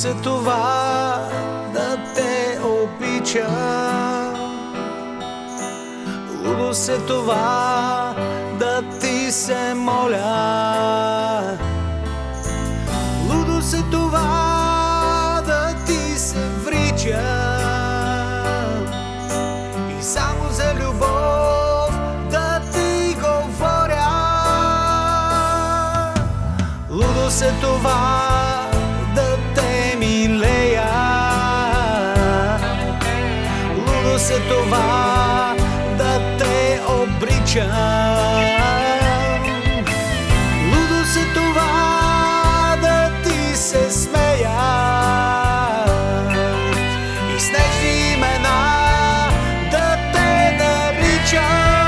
се това да те обичам, лудост е това да ти се моля, лудост е това да ти се вричам и само за любов да ти говоря. Лудост е това да те милея, лудост е това да те обричам, лудост е това да ти се смея и с нежни имена да те наричам.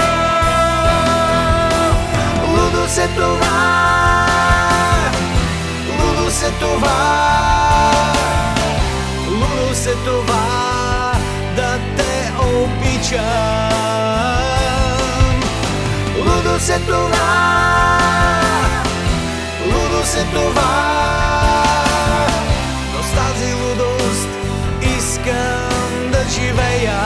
Лудост е това, лудост е това, лудост е това да те обичам, лудост е това, лудост е това, но с тази лудост искам да живея.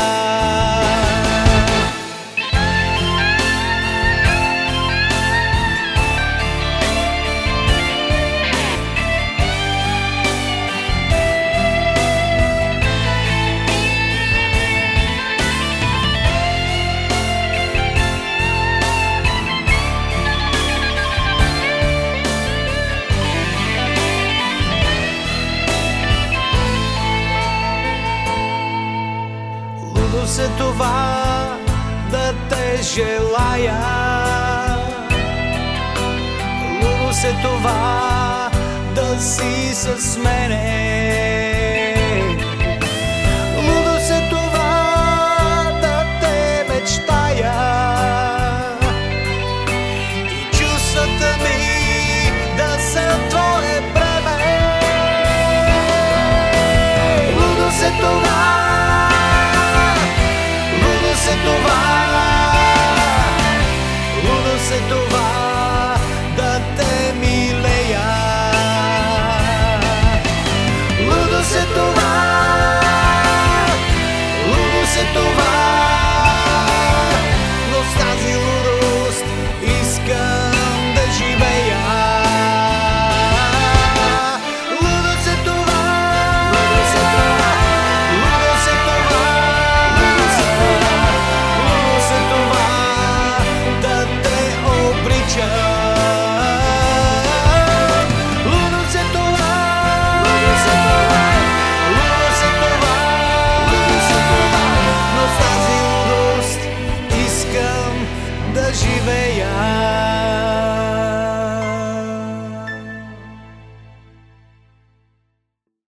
Лудост е това да те желая, лудост е това да си с мене,